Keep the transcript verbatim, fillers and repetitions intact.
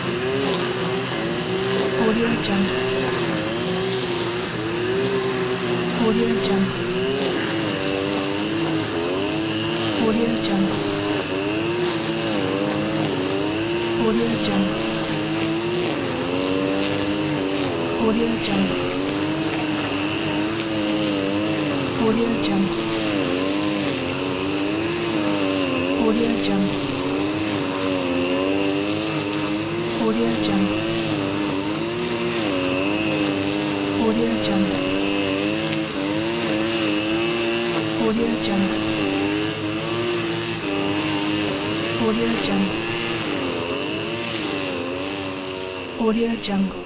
Audio Jungle. Audio Jungle. Audio Jungle. Audio Jungle. Audio Jungle. Audio Jungle. Audio Jungle. Audio Jungle. Audio Jungle. Audio Jungle. Audio Jungle. Audio Jungle.